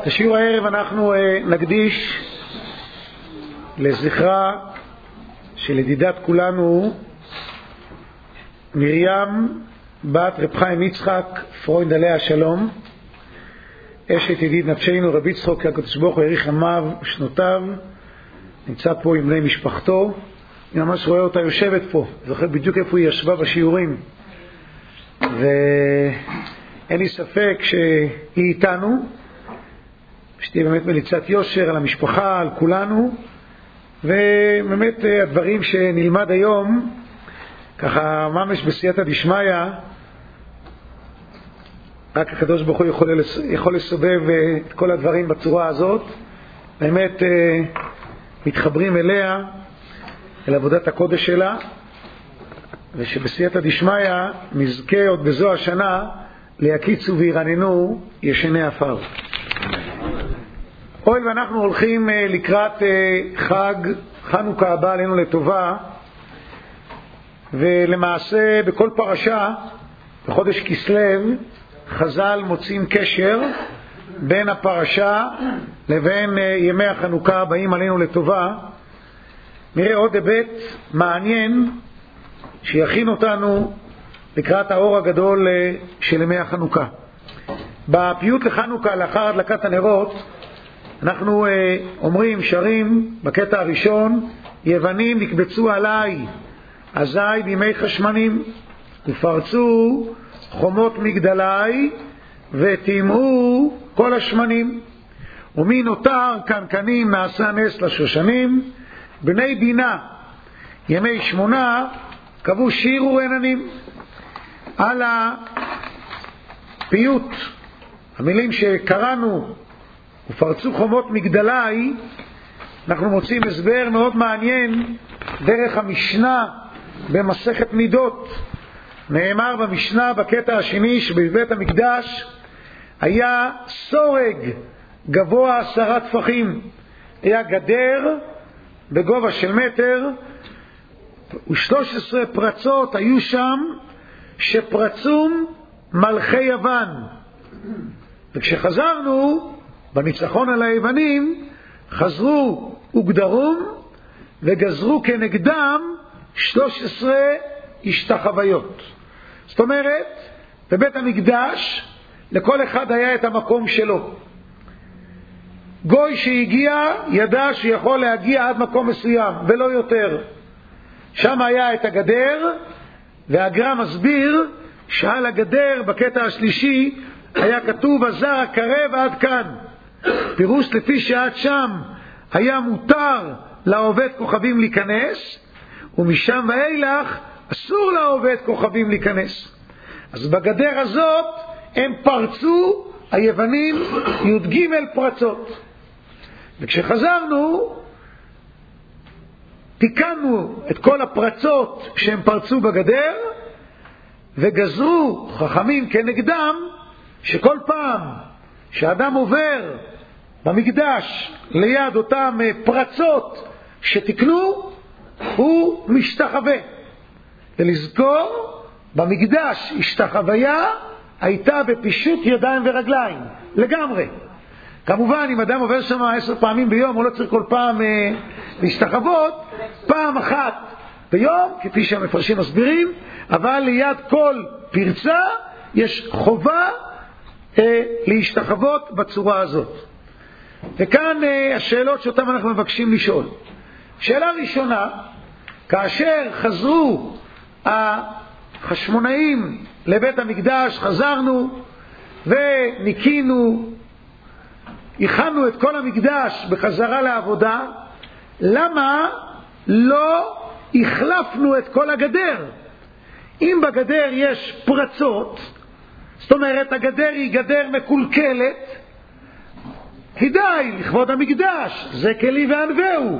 בשיעור הערב אנחנו נקדיש לזכרה של ידידת כולנו מרים בת רב חיים יצחק פרויד עליה השלום, אשת ידיד נפשנו רבי יצחק הקדוש ברוך הוא האריך ימיו ושנותיו. נמצא פה עם בני משפחתו, אני ממש רואה אותה יושבת פה, זוכר בדיוק איפה היא ישבה בשיעורים, ואין לי ספק שהיא איתנו, שתהיה באמת מליצת יושר על המשפחה, על כולנו, ובאמת הדברים שנלמד היום ככה ממש בסייעתא דשמיא, רק הקדוש ברוך הוא יכול לסובב את כל הדברים בצורה הזאת, באמת מתחברים אליה, אל עבודת הקודש שלה, ושבסייעתא דשמיא נזכה עוד בזו השנה להקיצו וירננו ישני עפר. הואיל ואנחנו הולכים לקראת חג חנוכה הבא עלינו לטובה, ולמעשה בכל פרשה בחודש כסלו חז"ל מוצאים קשר בין הפרשה לבין ימי החנוכה הבאים עלינו לטובה. נראה עוד היבט מעניין שיכין אותנו לקראת האור הגדול של ימי החנוכה. בפיוט לחנוכה לאחר הדלקת הנרות אנחנו אומרים, שרים בקטע הראשון: יוונים נקבצו עליי אזי בימי חשמנים, ופרצו חומות מגדלי וטימאו כל השמנים, ומי נותר קנקנים נעשה נס לשושנים, בני בינה ימי שמונה קבעו שיר ורעננים. על הפיוט המילים שקראנו ופרצו חומות מגדלי אנחנו מוצאים הסבר מאוד מעניין דרך המשנה במסכת מידות. נאמר במשנה בקטע השני שבבית המקדש היה סורג גבוה 10 טפחים, היה גדר בגובה של מטר, ו13 פרצות היו שם שפרצום מלכי יוון. וכשחזרנו בניצחון על היוונים חזרו וגדרום וגזרו כנגדם 13 השתחוויות. זאת אומרת, בבית המקדש לכל אחד היה את המקום שלו. גוי שהגיע ידע שיכול להגיע עד מקום מסוים ולא יותר. שם היה את הגדר, והגר"א מסביר שעל הגדר בקטע השלישי היה כתוב הזר הקרב עד כאן, פירוש לפי שעד שם היה מותר לעובד כוכבים להיכנס, ומשם ואילך אסור לעובד כוכבים להיכנס. אז בגדר הזאת הם פרצו, היוונים י"ג פרצות. וכשחזרנו תיקנו את כל הפרצות שהם פרצו בגדר, וגזרו חכמים כנגדם שכל פעם שאדם עובר במקדש ליד אותם פרצות שתיקנו הוא משתחווה. ולזכור, במקדש השתחוויה הייתה בפישוט ידיים ורגליים לגמרי. כמובן אם אדם עובר שם 10 פעמים ביום הוא לא צריך כל פעם להשתחוות, פעם אחת ביום כפי שהמפרשים מסבירים, אבל ליד כל פרצה יש חובה להשתחוות בצורה הזאת. וכאן השאלות שאותן אנחנו מבקשים לשאול. שאלה ראשונה, כאשר חזרו החשמונאים לבית המקדש, חזרנו וניקינו, הכנו את כל המקדש בחזרה לעבודה, למה לא החלפנו את כל הגדר? אם בגדר יש פרצות, זאת אומרת הגדר היא גדר מקולקלת, כדאי לכבוד המקדש, זה כלי וענווהו,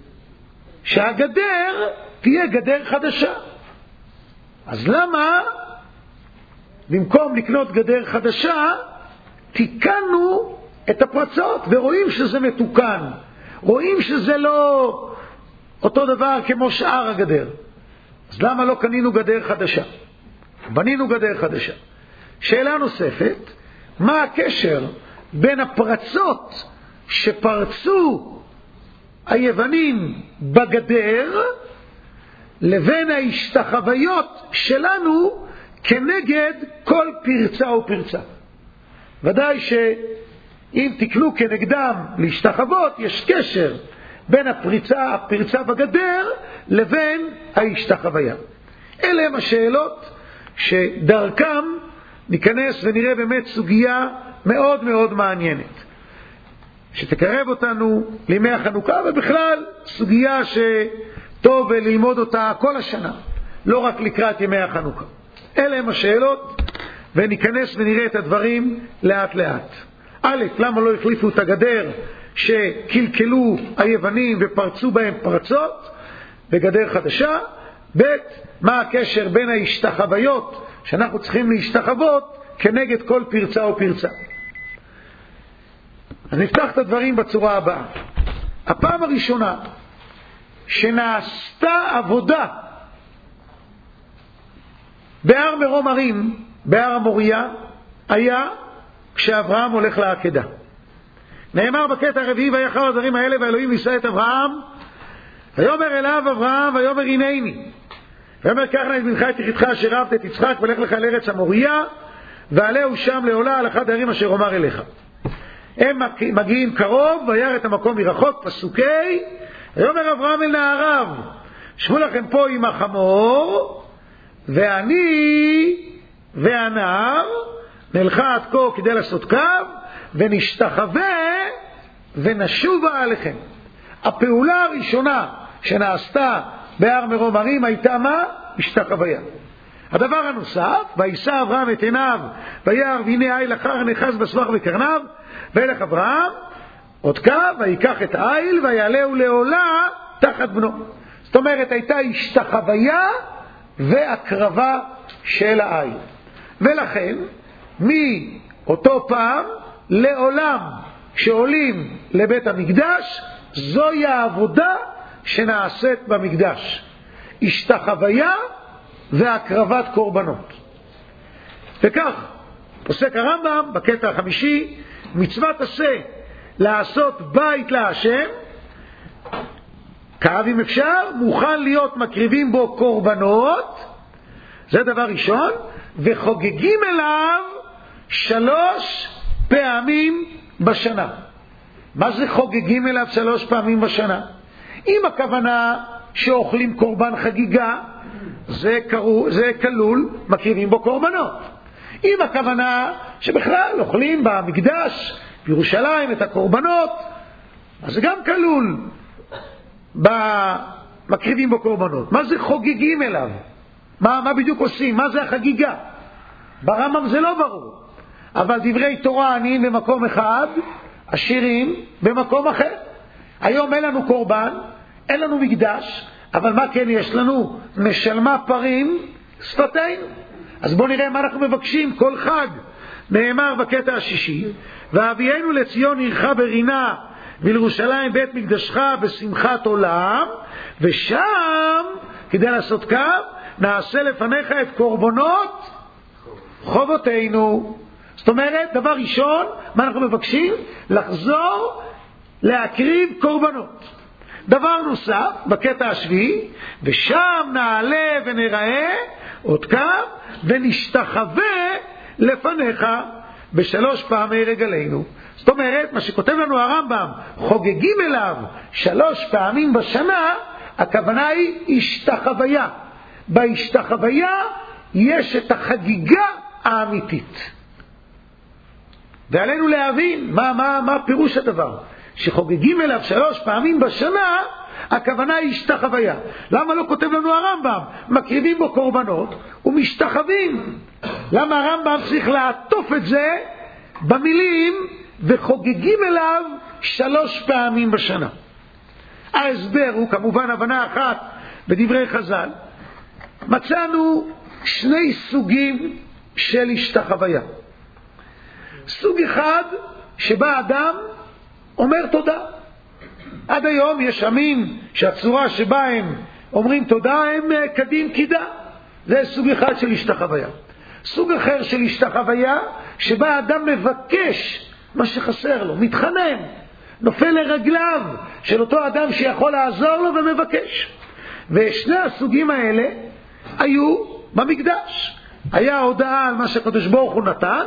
שהגדר תהיה גדר חדשה. אז למה במקום לקנות גדר חדשה תיקנו את הפרצות? ורואים שזה מתוקן, רואים שזה לא אותו דבר כמו שאר הגדר. אז למה לא קנינו גדר חדשה? בנינו גדר חדשה. שאלה נוספת, מה הקשר בין הפרצות שפרצו היוונים בגדר לבין ההשתחוויות שלנו כנגד כל פרצה ופרצה. ודאי שאם תקנו כנגדם להשתחוות, יש קשר בין הפרצה בגדר לבין ההשתחוויה. אלה הם השאלות שדרכם ניכנס ונראה באמת סוגיה מאוד מאוד מעניינת, שתקרב אותנו לימי החנוכה, ובכלל סוגיה שטוב ללמוד אותה כל השנה, לא רק לקראת ימי החנוכה. אלה הם השאלות, וניכנס ונראה את הדברים לאט לאט. א', למה לא החליפו את הגדר שקלקלו היוונים ופרצו בהם פרצות בגדר חדשה? ב', מה הקשר בין ההשתחוויות שאנחנו צריכים להשתחוות כנגד כל פרצה ופרצה. אז נפתח את הדברים בצורה הבאה. הפעם הראשונה שנעשתה עבודה בהר מרום הרים, בהר המוריה, היה כשאברהם הולך לעקדה. נאמר בקטע הרביעי, ויחר הדברים האלה והאלוהים נישא את אברהם, ויאמר אליו אברהם ויאמר הנני, ויאמר קח נא את בנך את יחידך אשר אהבת את יצחק ולך לך אל ארץ המוריה ועלהו שם לעולה על אחד הערים אשר אומר אליך. הם מגיעים קרוב, וירא את המקום מרחוק, פסוקי, ויאמר אברהם אל נעריו, שבו לכם פה עם החמור, ואני והנער נלכה עד כה כדי לעשות קו, ונשתחווה ונשובה עליכם. הפעולה הראשונה שנעשתה בהר מרום הרים הייתה מה? השתחוויה. הדבר הנוסף, וישא אברהם את עיניו וירא והנה איל אחר נחז בסבך וקרניו, וילך אברהם עוד קו ויקח את האיל ויעלהו לעולה תחת בנו. זאת אומרת, הייתה השתחוויה והקרבה של האיל. ולכן מאותו פעם לעולם שעולים לבית המקדש, זוהי העבודה שנעשית במקדש, השתחוויה והקרבת קורבנות. וכך פוסק הרמב"ם בקטע החמישי, מצוות עשה לעשות בית להשם, כאב אם אפשר, מוכן להיות מקריבים בו קורבנות, זה דבר ראשון, וחוגגים אליו 3 פעמים בשנה. מה זה חוגגים אליו 3 פעמים בשנה? אם הכוונה שאוכלים קורבן חגיגה, זה כלול מקריבים בו קורבנות. אם הכוונה שבכלל אוכלים במקדש בירושלים את הקורבנות, אז זה גם כלול מקריבים בו קורבנות. מה זה חוגגים אליו? מה בדיוק עושים? מה זה החגיגה? ברמב"ם זה לא ברור, אבל דברי תורה עניים במקום אחד, עשירים במקום אחר. היום אין לנו קורבן, אין לנו מקדש, אבל מה כן יש לנו? משלמה פרים שפתינו. אז בואו נראה מה אנחנו מבקשים כל חג. נאמר בקטע השישי, והביאנו לציון עירך ברינה ולירושלים בית מקדשך בשמחת עולם, ושם כדי לעשות קו נעשה לפניך את קורבנות חובותינו. זאת אומרת, דבר ראשון, מה אנחנו מבקשים? לחזור להקריב קורבנות. דבר נוסף, בקטע השביעי, ושם נעלה ונראה עוד קו ונשתחווה לפניך 3 פעמי רגלינו. זאת אומרת, מה שכותב לנו הרמב"ם, חוגגים אליו 3 פעמים בשנה, הכוונה היא השתחוויה. בהשתחוויה יש את החגיגה האמיתית. ועלינו להבין מה פירוש הדבר. שחוגגים אליו 3 פעמים בשנה, הכוונה היא השתחוויה. למה לא כותב לנו הרמב"ם? מקריבים בו קורבנות ומשתחווים. למה הרמב"ם צריך לעטוף את זה במילים וחוגגים אליו 3 פעמים בשנה? ההסבר הוא כמובן הבנה אחת בדברי חז"ל. מצאנו 2 סוגים של השתחוויה. סוג אחד שבה אדם אומר תודה. עד היום יש עמים שהצורה שבה הם אומרים תודה הם קדים קידה. זה סוג אחד של השתחוויה. סוג אחר של השתחוויה שבה אדם מבקש מה שחסר לו, מתחנן, נופל לרגליו של אותו אדם שיכול לעזור לו ומבקש. ושני הסוגים האלה היו במקדש. היה הודעה על מה שהקדוש ברוך הוא נתן,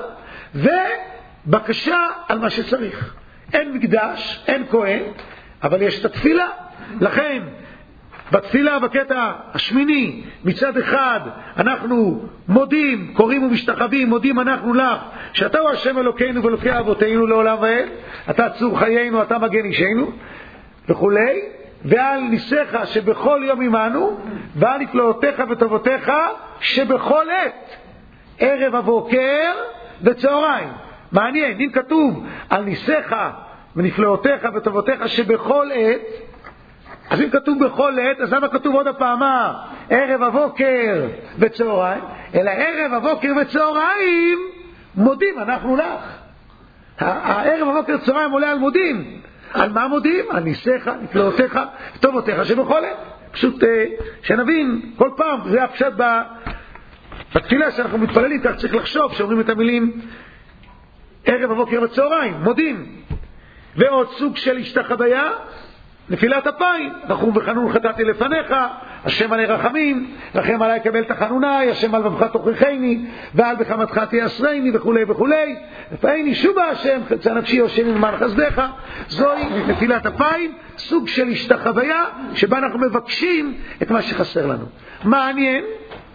ובקשה על מה שצריך. אין מקדש, אין כהן, אבל יש את התפילה. לכן בתפילה בקטע השמיני מצד אחד אנחנו מודים, קוראים ומשתחווים, מודים אנחנו לך שאתה הוא השם אלוקינו ואלוקי אבותינו לעולם ועד, אתה צור חיינו, אתה מגן אישנו וכולי, ועל ניסיך שבכל יום עמנו, ועל נפלאותיך וטובותיך שבכל עת, ערב הבוקר וצהריים. מעניין, אם כתוב על ניסיך ונפלאותיך וטובותיך שבכל עת, אז אם כתוב בכל עת, אז למה כתוב עוד הפעמה ערב הבוקר וצהריים? אלא ערב הבוקר וצהריים מודים אנחנו לך. הערב הבוקר וצהריים עולה על מודים. על מה מודים? על ניסיך, נפלאותיך, טובותיך שבכל עת. פשוט שנבין כל פעם, זה הפשט בתפילה שאנחנו מתפללים, כך צריך לחשוב שאומרים את המילים ערב הבוקר וצהריים, מודים. ועוד סוג של השתחוויה, נפילת אפיים, נחום וחנון חטאתי לפניך, השם עלי רחמים, רחם עלי קבל תחנוני, השם על בבך תוכיחני, ועל בחמתך תייסרני וכולי וכולי, ופעיני שובה השם, חלצה נפשי יושני למען חסדך. זוהי נפילת אפיים, סוג של השתחוויה שבה אנחנו מבקשים את מה שחסר לנו. מעניין,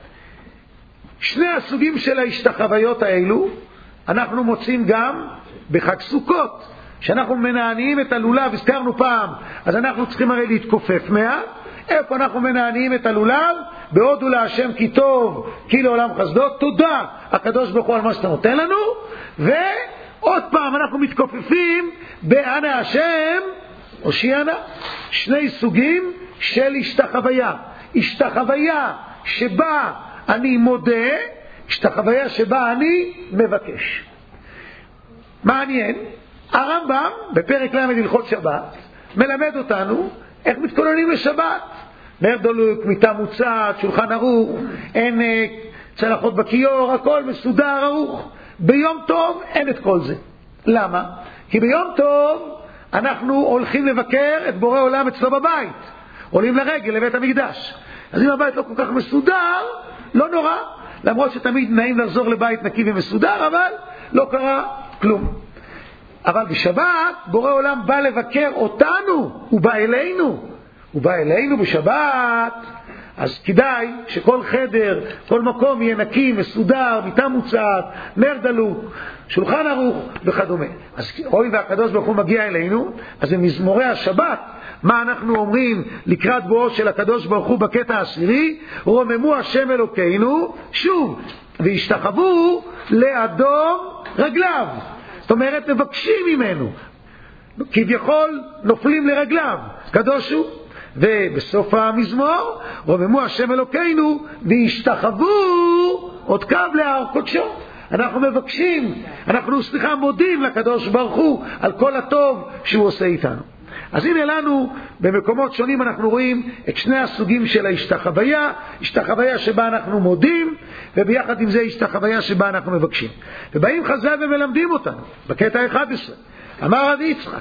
שני הסוגים של ההשתחוויות האלו אנחנו מוצאים גם בחג סוכות, שאנחנו מנעניים את הלולב. הזכרנו פעם, אז אנחנו צריכים הרי להתכופף איפה אנחנו מנעניים את הלולב? בהודו להשם כי טוב, כי לעולם חסדו, תודה הקדוש ברוך הוא על מה שאתה נותן לנו. ועוד פעם אנחנו מתכופפים באנה השם הושיענה. שני סוגים של השתחוויה, השתחוויה שבה אני מודה, השתחוויה שבה אני מבקש. מעניין, הרמב"ם בפרק ל' הלכות שבת מלמד אותנו איך מתכוננים לשבת. נר דלוק, מיטה מוצעת, שולחן ערוך, אין צלחות בכיור, הכל מסודר ערוך. ביום טוב אין את כל זה. למה? כי ביום טוב אנחנו הולכים לבקר את בורא עולם אצלו בבית, עולים לרגל לבית המקדש. אז אם הבית לא כל כך מסודר, לא נורא, למרות שתמיד נעים לחזור לבית נקי ומסודר, אבל לא קרה כלום. אבל בשבת בורא עולם בא לבקר אותנו, הוא בא אלינו בשבת. אז כדאי שכל חדר, כל מקום יהיה נקי, מסודר, מיטה מוצעת, נר דלוק, שולחן ערוך וכדומה. אז רואים והקדוש ברוך הוא מגיע אלינו, אז במזמורי השבת, מה אנחנו אומרים לקראת בואו של הקדוש ברוך הוא בקטע העשירי? רוממו השם אלוקינו, שוב, והשתחוו לאדום רגליו. זאת אומרת, מבקשים ממנו, כביכול נופלים לרגליו, קדוש הוא. ובסוף המזמור, רוממו השם אלוקינו והשתחוו עוד קו להר קודשו. אנחנו מבקשים, אנחנו מודים לקדוש ברוך הוא על כל הטוב שהוא עושה איתנו. אז הנה לנו במקומות שונים אנחנו רואים את שני הסוגים של ההשתחוויה, השתחוויה שבה אנחנו מודים, וביחד עם זה השתחוויה שבה אנחנו מבקשים. ובאים חז"ל ומלמדים אותנו בקטע 11, אמר רבי יצחק,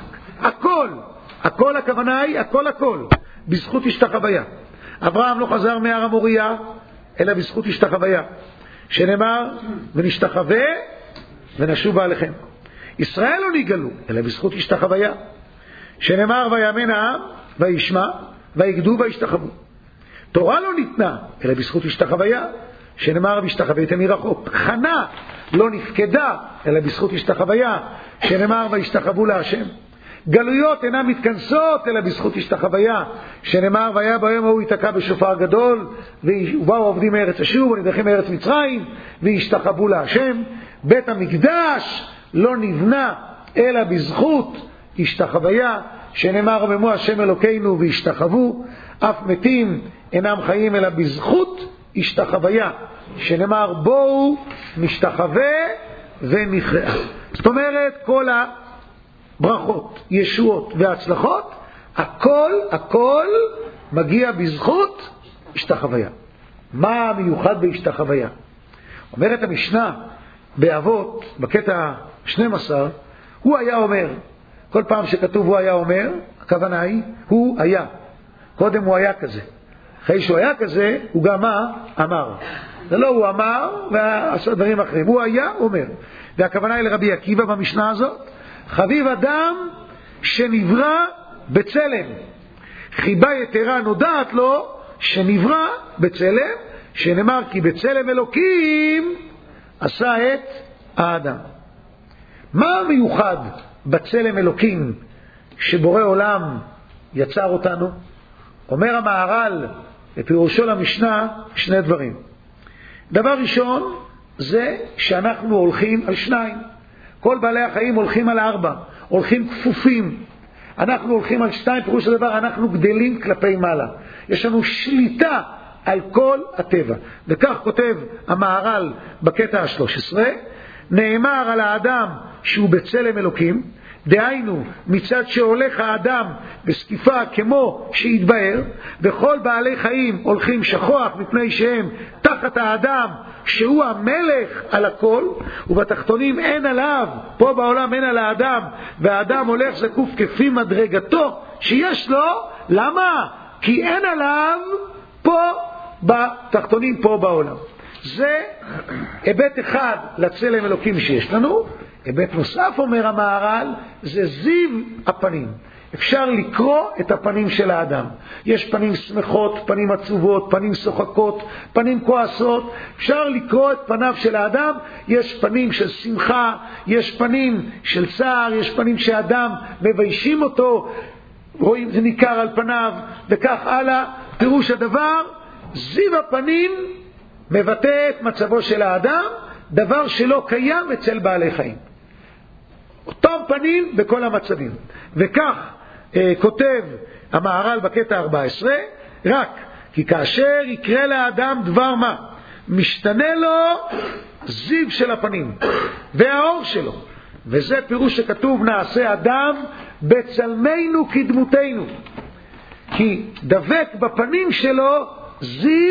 הכל הכוונה היא הכל בזכות השתחוויה. אברהם לא חזר מהר המוריה אלא בזכות השתחוויה, שנאמר ונשתחווה ונשובה עליכם. ישראל לא נגלו אלא בזכות השתחוויה, שנאמר ויאמן העם וישמע ויגדו וישתחוו. תורה לא ניתנה אלא בזכות השתחוויה, שנאמר והשתחוויתם מרחוק. חנה לא נפקדה אלא בזכות השתחוויה, שנאמר וישתחוו להשם. גלויות אינן מתכנסות אלא בזכות השתחוויה, שנאמר והיה ביום ההוא ייתקע בשופר גדול ובאו עובדים מארץ אשור ונדחים מארץ מצרים והשתחוו להשם. בית המקדש לא נבנה אלא בזכות השתחוויה, שנאמר רוממו השם אלוקינו והשתחוו. אף מתים אינם חיים אלא בזכות השתחוויה, שנאמר בואו נשתחווה ונכרעה. זאת אומרת כל הברכות, ישועות והצלחות, הכל מגיע בזכות השתחוויה. מה המיוחד בהשתחוויה? אומרת המשנה באבות בקטע 12, הוא היה אומר. כל פעם שכתוב הוא היה אומר, הכוונה היא, הוא היה. קודם הוא היה כזה. אחרי שהוא היה כזה, הוא גם מה? אמר. זה לא הוא אמר ועשה דברים אחרים. הוא היה אומר. והכוונה היא לרבי עקיבא במשנה הזאת, חביב אדם שנברא בצלם. חיבה יתרה נודעת לו שנברא בצלם, שנאמר כי בצלם אלוקים עשה את האדם. מה המיוחד בצלם אלוקים שבורא עולם יצר אותנו? אומר המהר"ל בפירושו למשנה שני דברים. דבר ראשון זה שאנחנו הולכים על שניים. כל בעלי החיים הולכים על 4, הולכים כפופים. אנחנו הולכים על 2, פירוש הדבר, אנחנו גדלים כלפי מעלה. יש לנו שליטה על כל הטבע. וכך כותב המהר"ל בקטע 13, נאמר על האדם שהוא בצלם אלוקים, דהיינו מצד שהולך האדם בסקיפה כמו שהתבהר, וכל בעלי חיים הולכים שכוח מפני שהם תחת האדם שהוא המלך על הכל, ובתחתונים אין עליו, פה בעולם אין על האדם, והאדם הולך זקוף כפי מדרגתו שיש לו. למה? כי אין עליו פה בתחתונים פה בעולם. זה היבט אחד לצלם אלוקים שיש לנו. היבט נוסף, אומר המהר"ל, זה זיו הפנים. אפשר לקרוא את הפנים של האדם. יש פנים שמחות, פנים עצובות, פנים שוחקות, פנים כועסות. אפשר לקרוא את פניו של האדם. יש פנים של שמחה, יש פנים של צער, יש פנים שאדם מביישים אותו, רואים זה ניכר על פניו, וכך הלאה. פירוש הדבר, זיו הפנים מבטא את מצבו של האדם, דבר שלא קיים אצל בעלי חיים. אותם פנים בכל המצבים. וכך כותב המהר"ל בקטע 14, רק כי כאשר יקרה לאדם דבר מה, משתנה לו זיו של הפנים והאור שלו, וזה פירוש שכתוב נעשה אדם בצלמנו כדמותנו, כי דבק בפנים שלו זיו.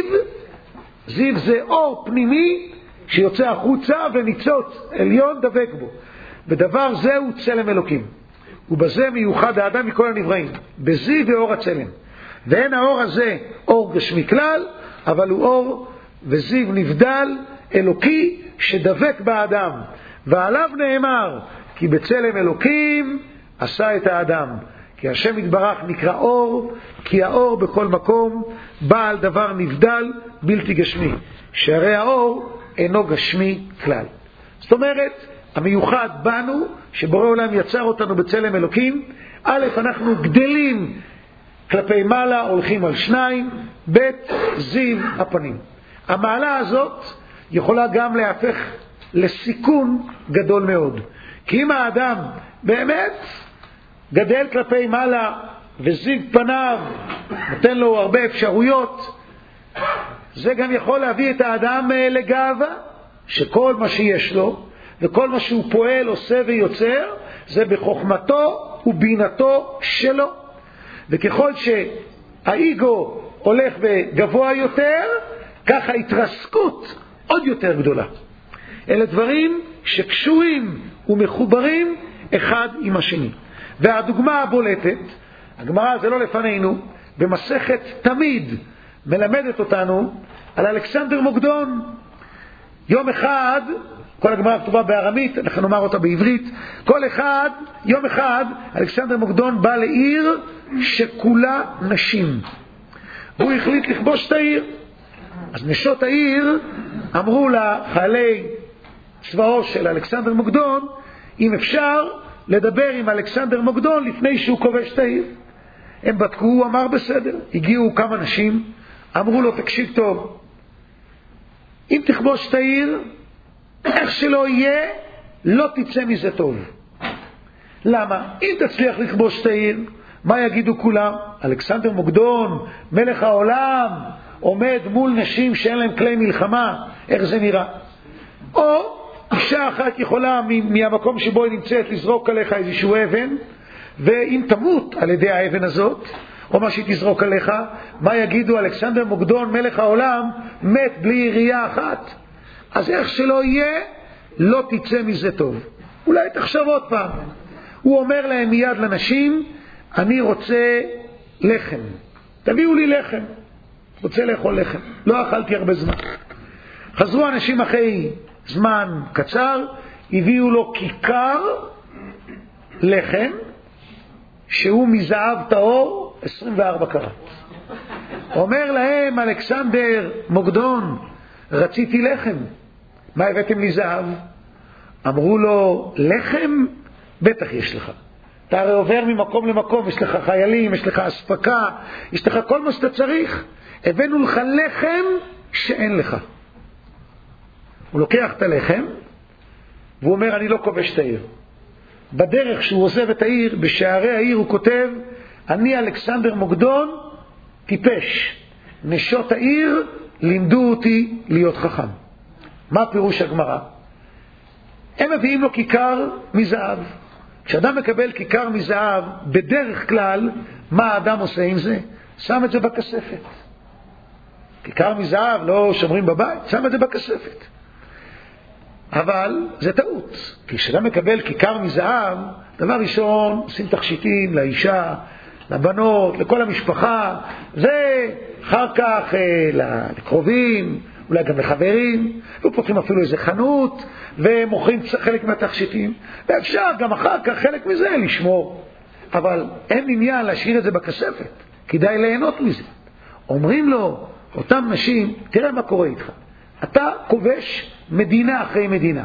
זיו זה אור פנימי שיוצא החוצה וניצוץ עליון דבק בו, ודבר זה הוא צלם אלוקים, ובזה מיוחד האדם מכל הנבראים, בזיו ואור הצלם. ואין האור הזה אור גשמי כלל, אבל הוא אור וזיו נבדל אלוקי שדבק באדם, ועליו נאמר כי בצלם אלוקים עשה את האדם. כי השם יתברך נקרא אור, כי האור בכל מקום בעל דבר נבדל בלתי גשמי, שהרי האור אינו גשמי כלל. זאת אומרת, המיוחד בנו שבורא עולם יצר אותנו בצלם אלוקים, א', אנחנו גדלים כלפי מעלה, הולכים על 2, ב', זיו הפנים. המעלה הזאת יכולה גם להפך לסיכון גדול מאוד, כי אם האדם באמת גדל כלפי מעלה וזיו פניו נותן לו הרבה אפשרויות, זה גם יכול להביא את האדם לגאווה, שכל מה שיש לו וכל מה שהוא פועל, עושה ויוצר, זה בחוכמתו ובינתו שלו. וככל שהאיגו הולך וגבוה יותר, ככה התרסקות עוד יותר גדולה. אלה דברים שקשורים ומחוברים אחד עם השני. והדוגמה הבולטת, הגמרא זה לא לפנינו, במסכת תמיד מלמדת אותנו על אלכסנדר מוקדון. יום אחד, כל הגמרא כתובה בארמית, אנחנו נאמר אותה בעברית, יום אחד אלכסנדר מוקדון בא לעיר שכולה נשים, והוא החליט לכבוש את העיר. אז נשות העיר אמרו לחיילי צבאו של אלכסנדר מוקדון אם אפשר לדבר עם אלכסנדר מוקדון לפני שהוא כובש את העיר. הם בדקו, הוא אמר בסדר. הגיעו כמה נשים, אמרו לו תקשיב טוב, אם תכבוש את העיר, איך שלא יהיה, לא תצא מזה טוב. למה? אם תצליח לכבוש את העיר, מה יגידו כולם? אלכסנדר מוקדון, מלך העולם, עומד מול נשים שאין להם כלי מלחמה, איך זה נראה? או אישה אחת יכולה מהמקום שבו היא נמצאת לזרוק עליך איזשהו אבן, ואם תמות על ידי האבן הזאת, או מה שהיא תזרוק עליך, מה יגידו? אלכסנדר מוקדון, מלך העולם, מת בלי ירייה אחת. אז איך שלא יהיה, לא תצא מזה טוב. אולי תחשוב עוד פעם. הוא אומר להם מיד לנשים, אני רוצה לחם, תביאו לי לחם, רוצה לאכול לחם. לא אכלתי הרבה זמן. חזרו אנשים אחרי זמן קצר, הביאו לו כיכר לחם שהוא מזהב טהור 24 קראט. אומר להם אלכסנדר מוקדון, רציתי לחם, מה הבאתם לי זהב? אמרו לו, לחם בטח יש לך, אתה הרי עובר ממקום למקום, יש לך חיילים, יש לך אספקה, יש לך כל מה שאתה צריך, הבאנו לך לחם שאין לך. הוא לוקח את הלחם והוא אומר, אני לא כובש את העיר. בדרך שהוא עוזב את העיר, בשערי העיר הוא כותב, אני אלכסנדר מוקדון טיפש, נשות העיר לימדו אותי להיות חכם. מה פירוש הגמרא? הם מביאים לו כיכר מזהב. כשאדם מקבל כיכר מזהב, בדרך כלל, מה האדם עושה עם זה? שם את זה בכספת. כיכר מזהב לא שומרים בבית, שם את זה בכספת. אבל זה טעות. כי כשאדם מקבל כיכר מזהב, דבר ראשון, עושים תכשיטים לאישה, לבנות, לכל המשפחה, ואחר כך לקרובים, אולי גם לחברים, ופותחים אפילו איזה חנות, ומוכרים חלק מהתכשיטים, ואפשר גם אחר כך חלק מזה לשמור. אבל אין עניין להשאיר את זה בכספת, כדאי ליהנות מזה. אומרים לו, אותם נשים, תראה מה קורה איתך. אתה כובש מדינה אחרי מדינה.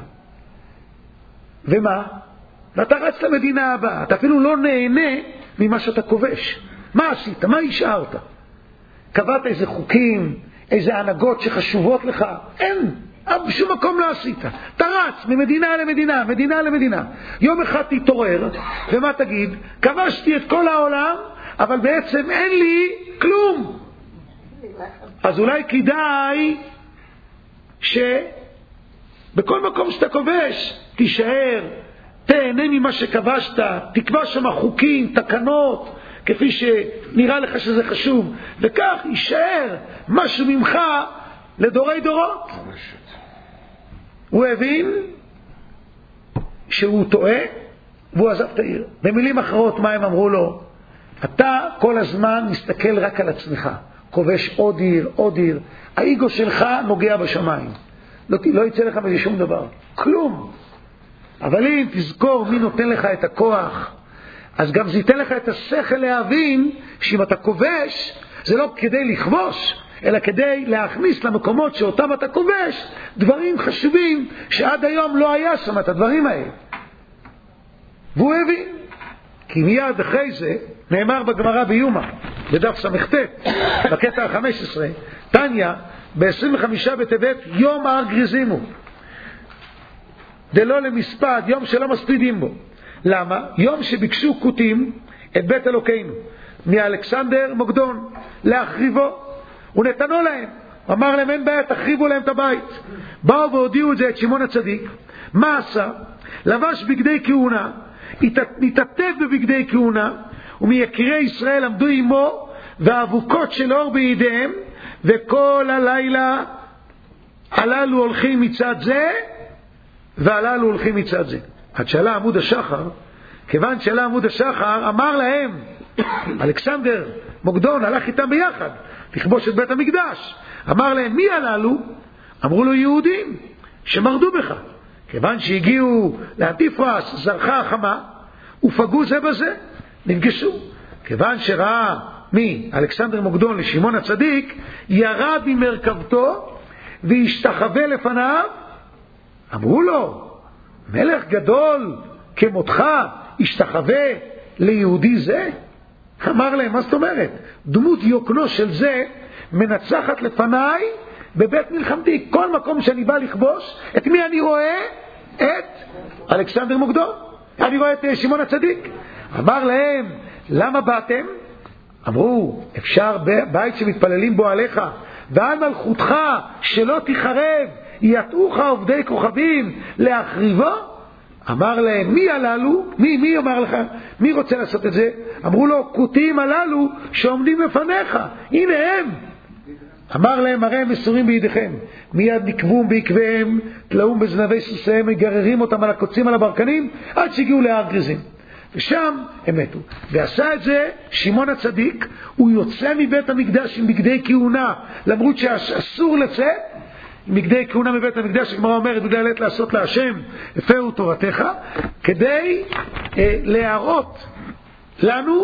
ומה? ואתה רץ למדינה הבאה, אתה אפילו לא נהנה ממה שאתה כובש. מה עשית? מה השארת? קבעת איזה חוקים, איזה הנהגות שחשובות לך? אין, בשום מקום לא עשית. אתה רץ ממדינה למדינה, מדינה למדינה. יום אחד תתעורר, ומה תגיד? כבשתי את כל העולם, אבל בעצם אין לי כלום. אז אולי כדאי שבכל מקום שאתה כובש, תישאר, תהנה ממה שכבשת, תקבע שם חוקים, תקנות, כפי שנראה לך שזה חשוב, וכך יישאר משהו ממך לדורי דורות. הוא הבין שהוא טועה, והוא עזב את העיר. במילים אחרות, מה הם אמרו לו? אתה כל הזמן מסתכל רק על עצמך, כובש עוד עיר, עוד עיר. האיגו שלך נוגע בשמיים. לא יצא לך מזה שום דבר. כלום. אבל אם תזכור מי נותן לך את הכוח, אז גם זה ייתן לך את השכל להבין שאם אתה כובש, זה לא כדי לכבוש, אלא כדי להכניס למקומות שאותם אתה כובש, דברים חשובים שעד היום לא היה שם את הדברים האלה. והוא הבין. כי מיד אחרי זה נאמר בגמרא ביומא, בדף סמכת, בקטע ה-15, תניה, ב-25 בטבת, יום הר גריזימו. דלא למספד, יום שלא מספידים בו. למה? יום שביקשו כותים את בית אלוקינו, מאלכסנדר מוקדון, להחריבו. הוא נתנו להם. אמר להם, אין בעיה, תחריבו להם את הבית. באו והודיעו את זה את שמעון הצדיק. מה עשה? לבש בגדי כהונה, התעטף בבגדי כהונה, ומיקירי ישראל עמדו עמו, והאבוקות של אור בידיהם, וכל הלילה הללו הולכים מצד זה, והללו הולכים מצד זה. עד שעלה עמוד השחר, כיוון שעלה עמוד השחר, אמר להם, אלכסנדר מוקדון הלך איתם ביחד, לכבוש את בית המקדש. אמר להם, מי הללו? אמרו לו, יהודים שמרדו בך. כיוון שהגיעו לאנטיפרס, זרחה החמה, ופגעו זה בזה, נפגשו. כיוון שראה מי? אלכסנדר מוקדון לשמעון הצדיק, ירד ממרכבתו והשתחווה לפניו. אמרו לו, מלך גדול כמותך השתחווה ליהודי זה? אמר להם, מה זאת אומרת? דמות יוקנו של זה מנצחת לפניי בבית מלחמתי. כל מקום שאני בא לכבוש, את מי אני רואה? את אלכסנדר מוקדון. אני רואה את שמעון הצדיק. אמר להם, למה באתם? אמרו, אפשר בית שמתפללים בו עליך, ועל מלכותך שלא תחרב, יתאוך עובדי כוכבים להחריבו? אמר להם, מי הללו? מי אמר לך? מי רוצה לעשות את זה? אמרו לו, כותים הללו שעומדים לפניך, הנה הם. אמר להם, הרי הם מסורים בידיכם, מיד נקבום בעקביהם, תלאום בזנבי סוסיהם, מגררים אותם על הקוצים על הברקנים, עד שהגיעו להר גריזים. ושם הם מתו. ועשה את זה שמעון הצדיק, הוא יוצא מבית המקדש עם בגדי כהונה, למרות שאסור לצאת, בגדי כהונה מבית המקדש, הגמרא אומרת, בגדי הלט לעשות להשם, הפרו תורתך, כדי להראות לנו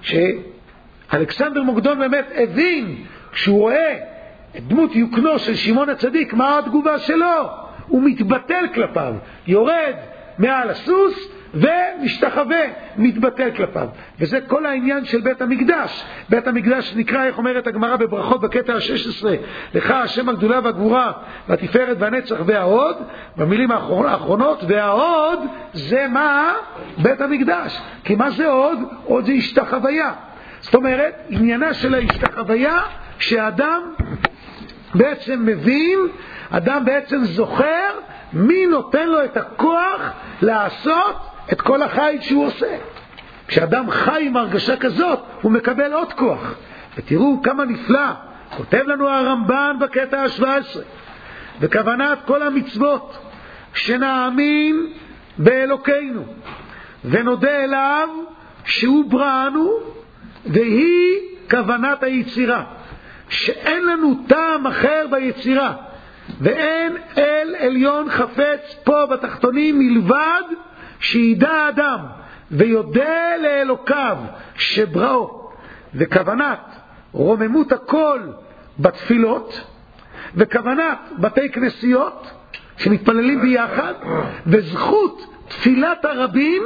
שאלכסנדר מוקדון באמת הבין, כשהוא רואה את דמות יוקנו של שמעון הצדיק, מה התגובה שלו? הוא מתבטל כלפיו, יורד מעל הסוס ומשתחווה, מתבטל כלפיו. וזה כל העניין של בית המקדש. בית המקדש נקרא, איך אומרת הגמרא בברכות בקטע ה-16, לך השם הגדולה והגבורה והתפארת והנצח וההוד, במילים האחרונות, וההוד זה מה? בית המקדש. כי מה זה הוד? הוד זה השתחוויה. זאת אומרת, עניינה של ההשתחוויה, שאדם בעצם מבין, אדם בעצם זוכר מי נותן לו את הכוח לעשות את כל החיל שהוא עושה. כשאדם חי עם הרגשה כזאת, הוא מקבל עוד כוח. ותראו כמה נפלא, כותב לנו הרמב"ן בקטע ה-17, בכוונת כל המצוות, שנאמין באלוקינו, ונודה אליו שהוא בראנו, והיא כוונת היצירה. שאין לנו טעם אחר ביצירה, ואין אל עליון חפץ פה בתחתונים מלבד שידע האדם ויודע לאלוקיו שבראו. וכוונת רוממות הכל בתפילות, וכוונת בתי כנסיות שמתפללים ביחד, וזכות תפילת הרבים,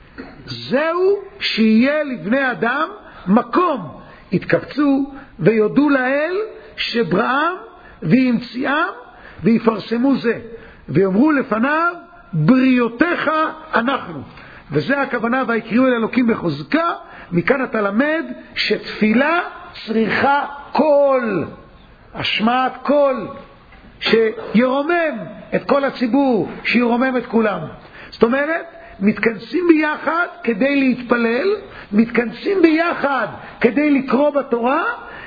זהו שיהיה לבני אדם מקום התקבצו ויודו לאל שבראם וימציאם ויפרסמו זה, ויאמרו לפניו בריאותיך אנחנו. וזה הכוונה, ויקראו אל אלוקים בחוזקה. מכאן אתה למד שתפילה צריכה קול, השמעת קול שירומם את כל הציבור, שירומם את כולם. זאת אומרת, מתכנסים ביחד כדי להתפלל, מתכנסים ביחד כדי לקרוא בתורה.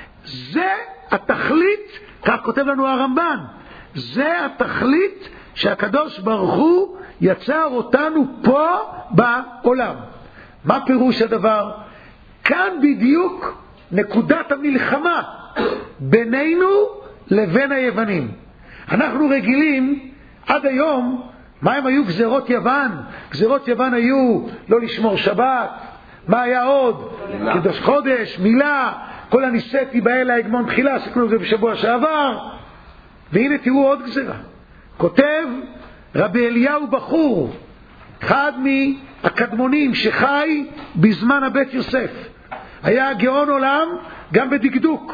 זה התכלית, כך כותב לנו הרמב"ן, זה התכלית שהקדוש ברוך הוא יצר אותנו פה בעולם. מה פירוש הדבר? כאן בדיוק נקודת המלחמה בינינו לבין היוונים. אנחנו רגילים עד היום, מה הם היו גזרות יוון? גזרות יוון היו לא לשמור שבת, מה היה עוד? קדוש חודש, מילה, כל הניסיתי באלה הגמון תחילה, שקנו את זה בשבוע שעבר. והנה תראו עוד גזרה. כותב רבי אליהו בחור, אחד מהקדמונים שחי בזמן הבית יוסף, היה גאון עולם גם בדקדוק,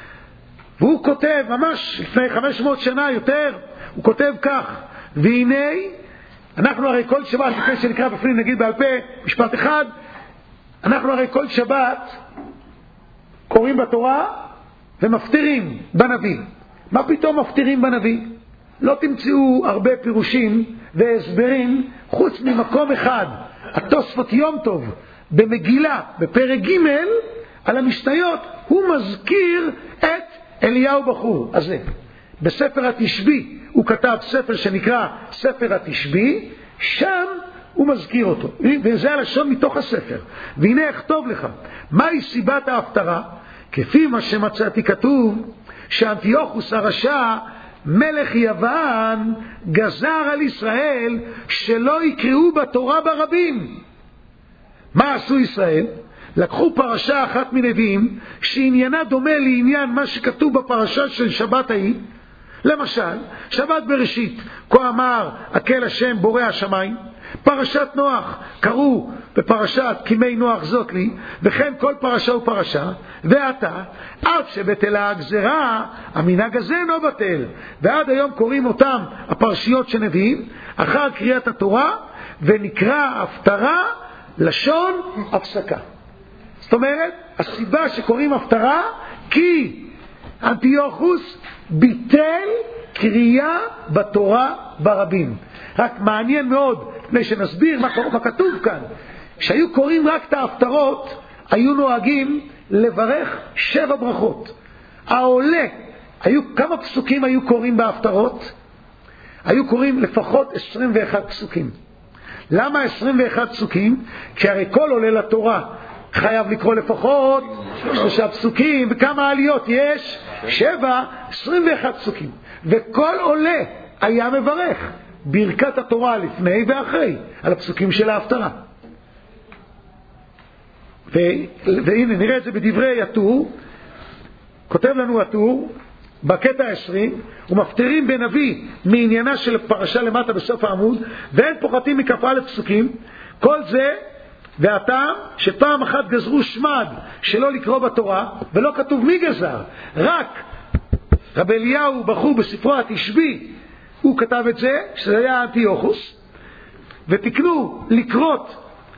והוא כותב ממש לפני 500 שנה יותר, הוא כותב כך: והנה אנחנו הרי כל שבת, לפני שנקרא בפנים נגיד בעל פה משפט אחד, אנחנו הרי כל שבת קוראים בתורה ומפתירים בנביא. מה פתאום מפתירים בנביא? לא תמצאו הרבה פירושים והסברים חוץ ממקום אחד, התוספות יום טוב במגילה בפרק ג' על המשניות, הוא מזכיר את אליהו בחור הזה. בספר התשבי הוא כתב ספר שנקרא ספר התשבי, שם הוא מזכיר אותו, וזה הלשון מתוך הספר. והנה אכתוב לך מהי סיבת ההפטרה. כפי מה שמצאתי כתוב שאנטיוכוס הרשע מלך יוון גזר על ישראל שלא יקראו בתורה ברבים. מה עשו ישראל? לקחו פרשה אחת מנביאים שעניינה דומה לעניין מה שכתוב בפרשה של שבת ההיא. למשל, שבת בראשית, כה אמר הקל השם בורא השמיים. פרשת נוח קראו בפרשת כימי נוח זאת לי, וכן כל פרשה ופרשה. ועתה אף שבטלה הגזרה, המנהג הזה אינו בטל, ועד היום קוראים אותם הפרשיות שנביאים אחר קריאת התורה, ונקרא הפטרה לשון הפסקה. זאת אומרת, הסיבה שקוראים הפטרה כי אנטיוכוס ביטל קריאה בתורה ברבים. רק מעניין מאוד, לפני שנסביר מה כתוב כאן, שהיו קוראים רק את ההפטרות, היו נוהגים לברך 7 ברכות. העולה כמה פסוקים היו קוראים בהפטרות? היו קוראים לפחות 21 פסוקים. למה 21 פסוקים? כי הרי כל עולה לתורה חייב לקרוא לפחות 3 פסוקים, וכמה עליות יש? 7, 21 פסוקים. וכל עולה היה מברך ברכת התורה לפני ואחרי על הפסוקים של ההפטרה. והנה נראה את זה בדברי הטור. כותב לנו הטור בקטע 20, ומפטרים בנביא מעניינה של פרשה למטה בסוף העמוד, ואין פוחתים מכ"א פסוקים. כל זה והטעם שפעם אחת גזרו שמד שלא לקרוא בתורה, ולא כתוב מי גזר, רק רב אליהו בחור בספרו התשבי הוא כתב את זה, שזה היה אנטיוכוס, ותקנו לקרות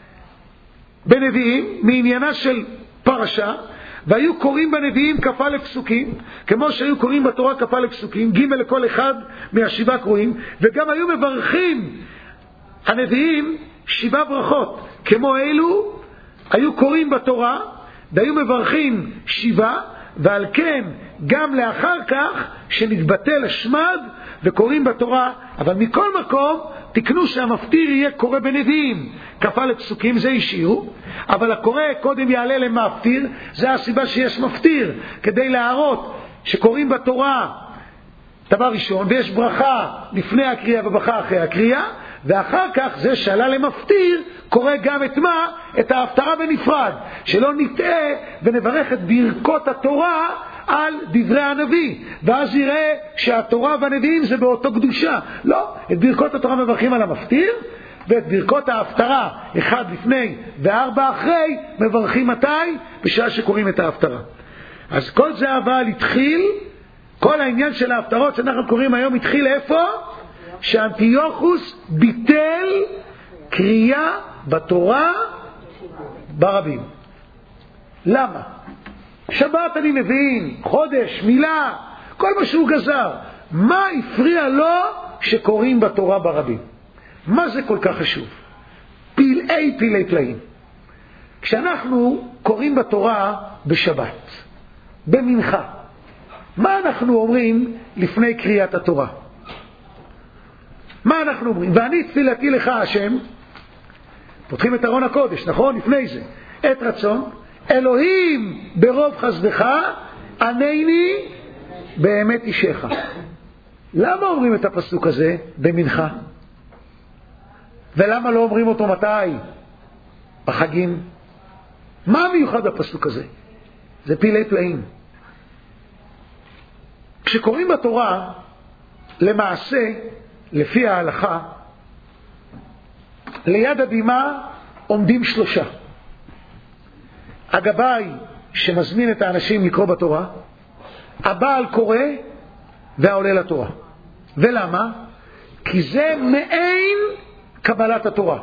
בנביאים מעניינה של פרשה, והיו קוראים בנביאים כ"א פסוקים, כמו שהיו קוראים בתורה כ"א פסוקים, ג' לכל אחד מהשבעה קרואים, וגם היו מברכים הנביאים 7 ברכות, כמו אלו היו קוראים בתורה, והיו מברכים 7, ועל כן גם לאחר כך שנתבטל השמד וקוראים בתורה. אבל מכל מקום תקנו שהמפטיר יהיה קורא בנביאים כ"א פסוקים, זה השאירו, אבל הקורא קודם יעלה למפטיר. זה הסיבה שיש מפטיר, כדי להראות שקוראים בתורה דבר ראשון, ויש ברכה לפני הקריאה וברכה אחרי הקריאה, ואחר כך זה שעלה למפטיר קורא גם את מה? את ההפטרה בנפרד, שלא נטעה ונברך את ברכות התורה על דברי הנביא, ואז יראה שהתורה והנביאים זה באותו קדושה. לא, את ברכות התורה מברכים על המפטיר, ואת ברכות ההפטרה 1 לפני ו4 אחרי מברכים מתי? בשעה שקוראים את ההפטרה. אז כל זה אבל התחיל, כל העניין של ההפטרות שאנחנו קוראים היום התחיל איפה? שאנטיוכוס ביטל קריאה בתורה ברבים. למה? שבת אני מבין, חודש, מילה, כל מה שהוא גזר. מה הפריע לו שקוראים בתורה ברבים? מה זה כל כך חשוב? פלאי פלאים. כשאנחנו קוראים בתורה בשבת, במנחה, מה אנחנו אומרים לפני קריאת התורה? מה אנחנו אומרים? ואני תפילתי לך השם, פותחים את ארון הקודש, נכון? לפני זה, את רצון, אלוהים ברוב חסדך, ענני באמת אישך. למה אומרים את הפסוק הזה במנחה? ולמה לא אומרים אותו מתי? בחגים. מה מיוחד בפסוק הזה? זה פלאי פלאים. כשקוראים בתורה, למעשה, לפי ההלכה, ליד הבימה עומדים 3. הגבאי שמזמין את האנשים לקרוא בתורה, הבעל קורא והעולה לתורה. ולמה? כי זה מעין קבלת התורה.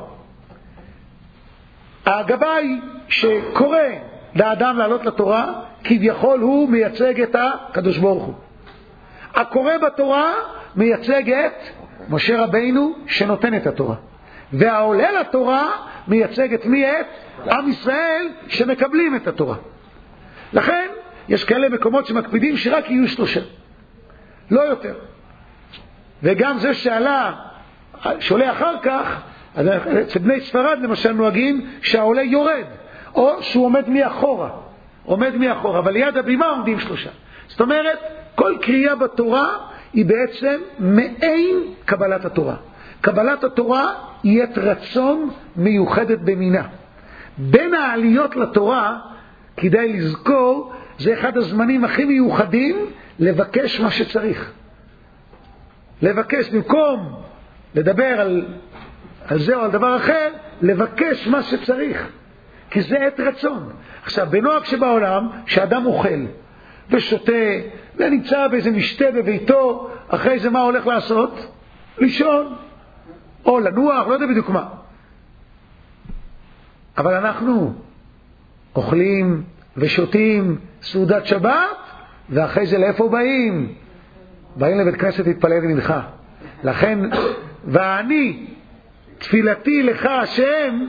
הגבאי שקורא לאדם לעלות לתורה, כביכול הוא מייצג את הקדוש ברוך הוא. הקורא בתורה מייצג את משה רבינו שנותן את התורה. והעולה לתורה מייצג את מי? את עם ישראל שמקבלים את התורה. לכן יש כאלה מקומות שמקפידים שרק יהיו 3, לא יותר. וגם זה שעולה אחר כך, אצל בני ספרד למשל נוהגים שהעולה יורד, או שהוא עומד מאחורה, אבל ליד הבימה עומדים 3. זאת אומרת, כל קריאה בתורה היא בעצם מעין קבלת התורה. קבלת התורה היא את רצון מיוחדת במינה. בין העליות לתורה, כדאי לזכור, זה אחד הזמנים הכי מיוחדים לבקש מה שצריך. לבקש, במקום לדבר על זה או על דבר אחר, לבקש מה שצריך. כי זה את רצון. עכשיו, בנוהג שבעולם, שאדם אוכל ושותה ונמצא באיזה משתה בביתו, אחרי זה מה הולך לעשות? לישון. או לנוח, לא יודע בדיוק מה. אבל אנחנו אוכלים ושותים סעודת שבת, ואחרי זה לאיפה באים? באים לבית כנסת להתפלל מנחה. לכן, ואני, תפילתי לך השם,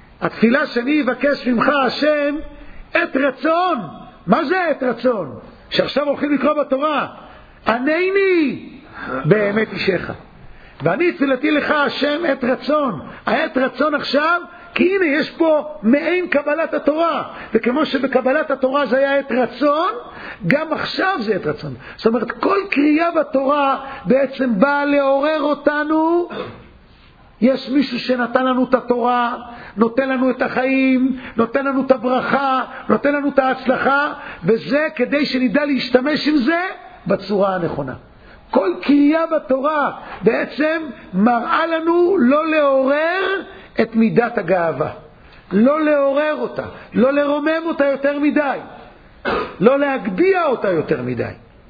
התפילה שאני אבקש ממך השם, את רצון. מה זה את רצון? שעכשיו הולכים לקרוא בתורה, ענני באמת אישך. ואני תפילתי לך השם עת רצון. העת רצון עכשיו, כי הנה יש פה מעין קבלת התורה. וכמו שבקבלת התורה זה היה עת רצון, גם עכשיו זה עת רצון. זאת אומרת, כל קריאה בתורה בעצם באה לעורר אותנו. יש מישהו שנתן לנו את התורה, נותן לנו את החיים, נותן לנו את הברכה, נותן לנו את ההצלחה, וזה כדי שנדע להשתמש עם זה בצורה הנכונה. כל קריאה בתורה בעצם מראה לנו לא לעורר את מידת הגאווה, לא לעורר אותה, לא לרומם אותה יותר מדי, לא להגביה אותה יותר מדי.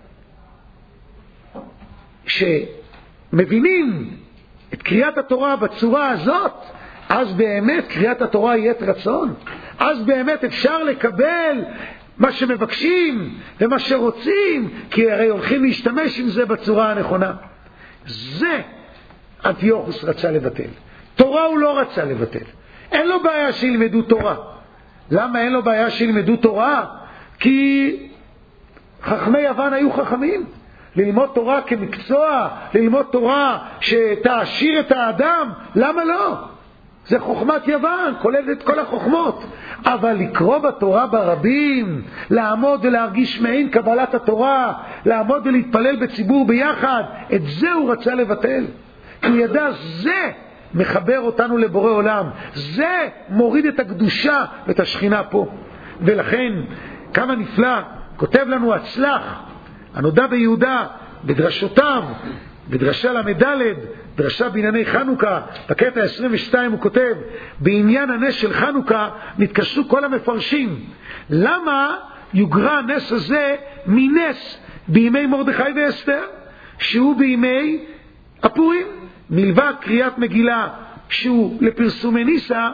שמבינים את קריאת התורה בצורה הזאת, אז באמת קריאת התורה היא עת רצון, אז באמת אפשר לקבל מה שמבקשים ומה שרוצים, כי הרי הולכים להשתמש עם זה בצורה הנכונה. זה אנטיוכוס רצה לבטל. תורה הוא לא רצה לבטל. אין לו בעיה שילמדו תורה. למה אין לו בעיה שילמדו תורה? כי חכמי יוון היו חכמים. ללמוד תורה כמקצוע, ללמוד תורה שתעשיר את האדם, למה לא? זה חוכמת יוון, כולל את כל החוכמות. אבל לקרוא בתורה ברבים, לעמוד ולהרגיש מעין קבלת התורה, לעמוד ולהתפלל בציבור ביחד, את זה הוא רצה לבטל. כי הוא ידע, זה מחבר אותנו לבורא עולם, זה מוריד את הקדושה ואת השכינה פה. ולכן, כמה נפלא, כותב לנו הצלח, הנודע ביהודה, בדרשותיו, בדרשה למדלת, דרשה בענייני חנוכה, בקטע 22 הוא כותב, בעניין הנס של חנוכה נתקשרו כל המפרשים. למה יוגרע הנס הזה מנס בימי מרדכי ואסתר, שהוא בימי הפורים? מלבד קריאת מגילה שהוא לפרסומי ניסה,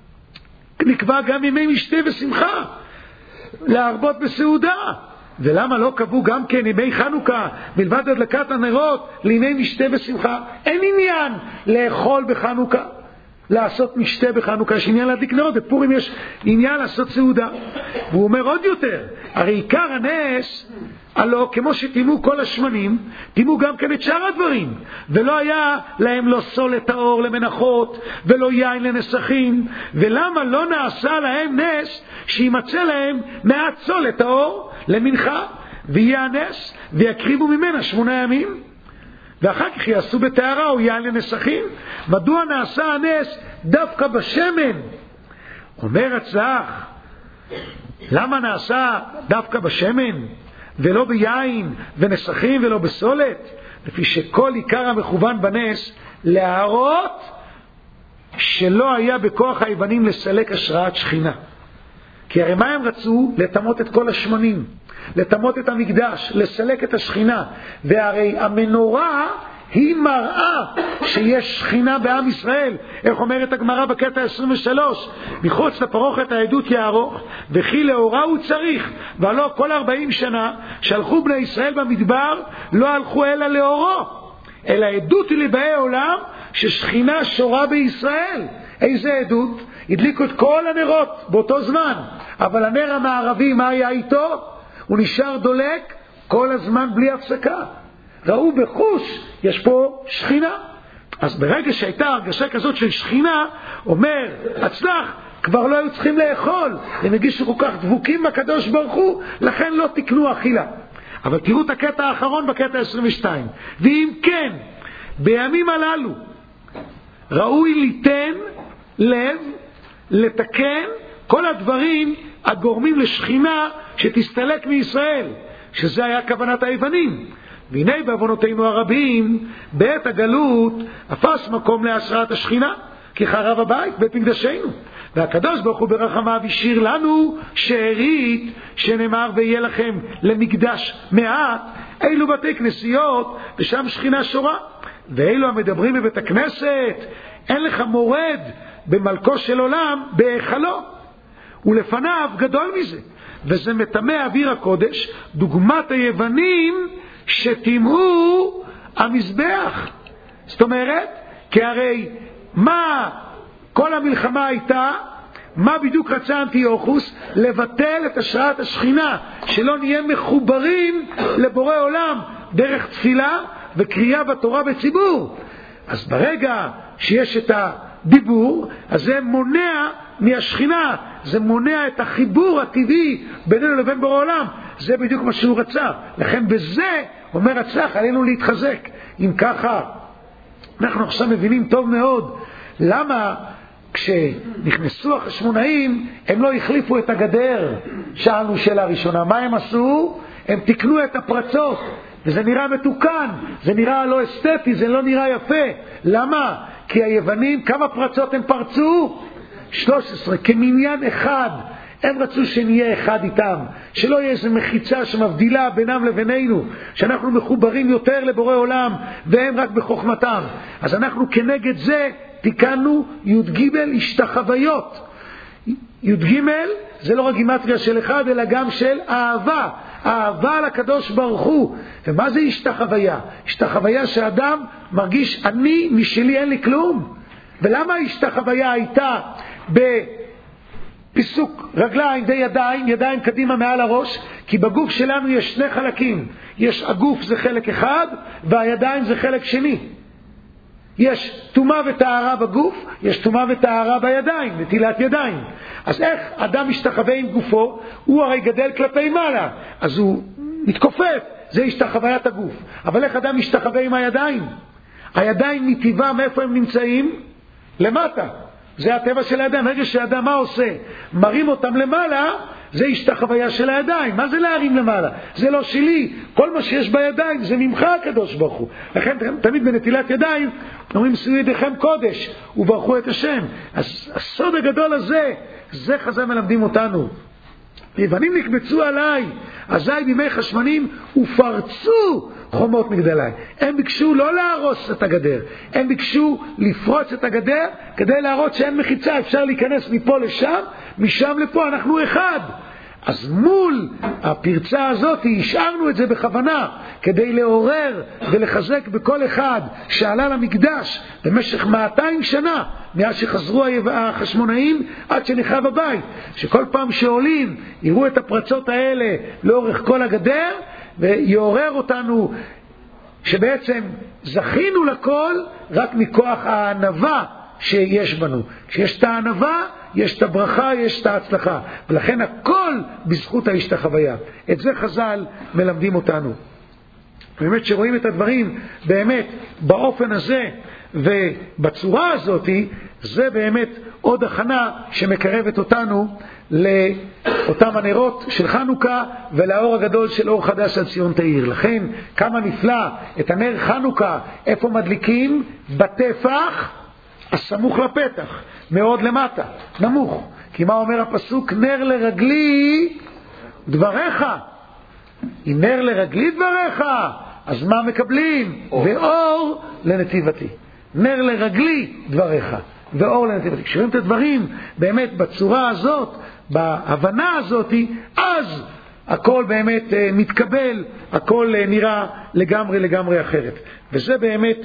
נקבע גם ימי משתה ושמחה, להרבות בסעודה. ולמה לא קבעו גם כן ימי חנוכה, מלבד הדלקת הנרות, לימי משתה ושמחה? אין עניין לאכול בחנוכה, לעשות משתה בחנוכה, יש עניין להדליק נרות. בפורים יש עניין לעשות סעודה. והוא אומר עוד יותר, הרי עיקר הנס, הלא כמו שתימו כל השמנים, תימו גם כן את שאר הדברים, ולא היה להם לא סול טהור למנחות, ולא יין לנסכים. ולמה לא נעשה להם נס שימצא להם מעט סול טהור למנחה, ויהיה הנס ויקריבו ממנה 8 ימים, ואחר כך יעשו בטהרה או יין לנסכים? מדוע נעשה הנס דווקא בשמן? אומר הצלח, למה נעשה דווקא בשמן ולא ביין ונסכים ולא בסולת? לפי שכל עיקר המכוון בנס להראות שלא היה בכוח היוונים לסלק השראת שכינה. כי הרי מה הם רצו? לטמות את כל השמנים, לטמות את המקדש, לסלק את השכינה. והרי המנורה היא מראה שיש שכינה בעם ישראל. איך אומרת הגמרא בקטע 23? מחוץ לפרוכת העדות יערוך, וכי לאורה הוא צריך. ולא כל 40 שנה שהלכו בני ישראל במדבר, לא הלכו אלא לאורו, אלא עדות היא לבאי עולם ששכינה שורה בישראל. איזה עדות? הדליקו את כל הנרות באותו זמן, אבל הנר המערבי, מה היה איתו? הוא נשאר דולק כל הזמן בלי הפסקה. ראו בחוש, יש פה שכינה. אז ברגע שהייתה הרגשה כזאת של שכינה, אומר הצלח, כבר לא היו צריכים לאכול, הם הגישו כל כך דבוקים בקדוש ברוך הוא, לכן לא תקנו אכילה. אבל תראו את הקטע האחרון בקטע 22. ואם כן, בימים הללו ראוי ליתן לב לתקן כל הדברים הגורמים לשכינה שתסתלק מישראל, שזה היה כוונת היוונים. והנה בעוונותינו הרבים בעת הגלות אפס מקום להשראת השכינה, כי חרב הבית בית מקדשנו, והקדוש ברוך הוא ברחמיו השאיר לנו שארית, שנאמר ויהיה לכם למקדש מעט. אילו בתי כנסיות ושם שכינה שורה, ואילו המדברים בבית הכנסת אין לך מורד במלכו של עולם בהיכלו, ולפניו גדול מזה, וזה מטמא אוויר הקודש, דוגמת היוונים שטימאו המזבח. זאת אומרת, כי הרי מה כל המלחמה הייתה? מה בדיוק רצה אנטיוכוס? לבטל את השראת השכינה, שלא נהיה מחוברים לבורא עולם דרך תפילה וקריאה בתורה בציבור. אז ברגע שיש את הדיבור, אז זה מונע מהשכינה, זה מונע את החיבור הטבעי בינינו לבין בורא עולם. זה בדיוק מה שהוא רצה. לכן בזה אומר הצלח עלינו להתחזק. אם ככה אנחנו עכשיו מבינים טוב מאוד למה כשנכנסו החשמונאים הם לא החליפו את הגדר. שאלנו שאלה ראשונה, מה הם עשו? הם תיקנו את הפרצות, וזה נראה מתוקן, זה נראה לא אסתטי, זה לא נראה יפה. למה? כי היוונים, כמה פרצות הם פרצו? 13, כמניין אחד. הם רצו שנהיה אחד איתם, שלא יהיה איזו מחיצה שמבדילה בינם לבינינו, שאנחנו מחוברים יותר לבורא עולם והם רק בחוכמתם. אז אנחנו כנגד זה תיקנו י"ג השתחוויות. י"ג זה לא רק גימטריה של אחד אלא גם של אהבה, אהבה לקדוש ברוך הוא. ומה זה השתחוויה? השתחוויה שאדם מרגיש אני משלי אין לי כלום. ולמה השתחוויה הייתה פיסוק רגליים די ידיים, ידיים קדימה מעל הראש? כי בגוף שלנו יש שני חלקים. יש הגוף זה חלק אחד והידיים זה חלק שני. יש טומאה וטהרה בגוף, יש טומאה וטהרה בידיים, נטילת ידיים. אז איך אדם משתחווה עם גופו? הוא הרי גדל כלפי מעלה, אז הוא מתכופף, זה השתחוויית הגוף. אבל איך אדם משתחווה עם הידיים? הידיים מטבע מאיפה הם נמצאים? למטה. זה הטבע של הידיים. רגע שהאדם מה עושה? מרים אותם למעלה, זה השתחוויה של הידיים. מה זה להרים למעלה? זה לא שלי. כל מה שיש בידיים זה ממך הקדוש ברוך הוא. לכן תמיד בנטילת ידיים אומרים שאו ידיכם קודש וברכו את השם. אז הסוד הגדול הזה, זה חז"ל מלמדים אותנו. היוונים נקבצו עליי, אזי בימי חשמונים ופרצו חומות מגדלי. הם ביקשו לא להרוס את הגדר, הם ביקשו לפרוץ את הגדר כדי להראות שאין מחיצה, אפשר להיכנס מפה לשם, משם לפה, אנחנו אחד. אז מול הפרצה הזאת השארנו את זה בכוונה כדי לעורר ולחזק בכל אחד שעלה למקדש במשך 200 שנה מאז שחזרו החשמונאים עד שנחרב הבית, שכל פעם שעולים יראו את הפרצות האלה לאורך כל הגדר ויעורר אותנו שבעצם זכינו לכל רק מכוח הענווה שיש בנו. כשיש את הענווה יש את הברכה, יש את ההצלחה, ולכן הכל בזכות ההשתחוויה. את זה חז"ל מלמדים אותנו. באמת שרואים את הדברים באמת באופן הזה ובצורה הזאת, זה באמת עוד הכנה שמקרבת אותנו לאותם הנרות של חנוכה ולאור הגדול של אור חדש על ציון תאיר. לכן כמה נפלא את הנר חנוכה, איפה מדליקים? בטפח הסמוך לפתח, מאוד למטה, נמוך. כי מה אומר הפסוק? נר לרגלי דבריך. אם נר לרגלי דבריך, אז מה מקבלים? ואור לנתיבתי. נר לרגלי דבריך ואור לנתיבתי. כשרואים את הדברים באמת בצורה הזאת, בהבנה הזאת, אז הכל באמת מתקבל, הכל נראה לגמרי אחרת. וזה באמת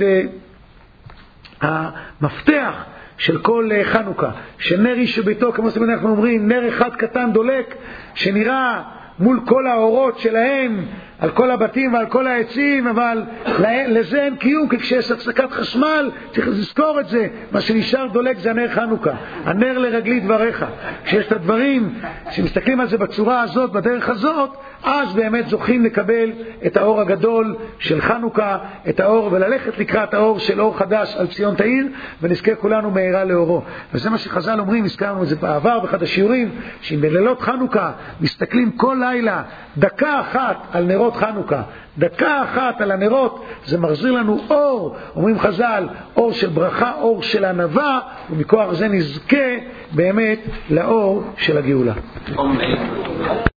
המפתח של כל חנוכה, של נר איש וביתו, כמו שאנחנו אומרים, נר אחד קטן דולק, שנראה מול כל האורות שלהם, על כל הבתים ועל כל העצים, אבל לזה אין קיום, כי כשיש הפסקת חשמל, צריך לזכור את זה, מה שנשאר דולק זה הנר חנוכה, הנר לרגלי דבריך. כשיש את הדברים, שמסתכלים על זה בצורה הזאת, בדרך הזאת, אז באמת זוכים לקבל את האור הגדול של חנוכה, את האור, וללכת לקראת האור של אור חדש על ציון תאיר, ונזכה כולנו מהרה לאורו. וזה מה שחז"ל אומרים, הזכרנו את זה בעבר באחד השיעורים, שאם בלילות חנוכה מסתכלים כל לילה דקה אחת על נרות חנוכה, דקה אחת על הנרות, זה מחזיר לנו אור, אומרים חז"ל, אור של ברכה, אור של ענווה, ומכוח זה נזכה באמת לאור של הגאולה.